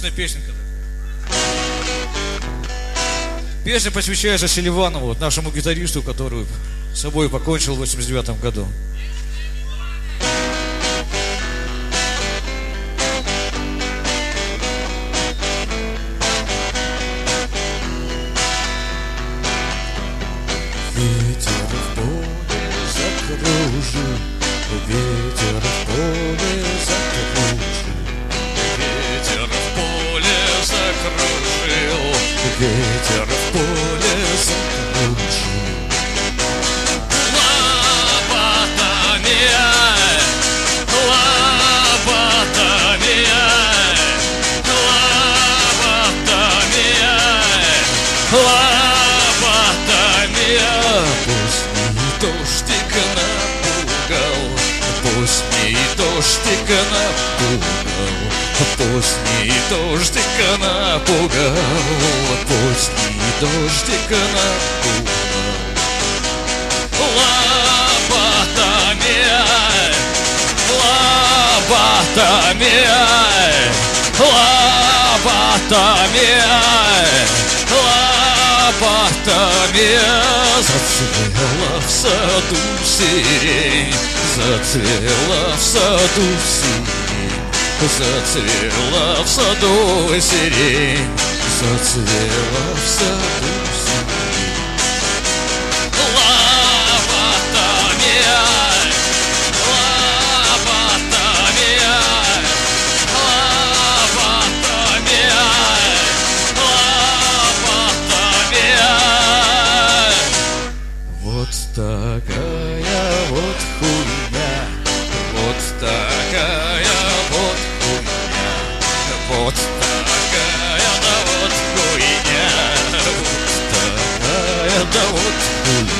грустная песенка. Песня посвящается Селиванову, нашему гитаристу, который с собой покончил в 89 году. Ветер в поле закружил, ветер в поле закружил, Ветер в поле закружил, ветер в поле закружил. Лопатами, лопатами, лопатами, лопатами. Поздний дождик напугал, поздний дождик напугал, поздний дождик напугал, поздний дождик напугал. Лопатами, лопатами, лопатами, лопатами. Зацвела в саду сирень, зацвела в саду сирень, зацвела в саду сирень, зацвела в саду сирень. Лопатами, лопатами, лопатами, лопатами. Вот такая вот хуйня, вот такая вот хуйня, вот такая да вот хуйня, вот такая да вот хуйня.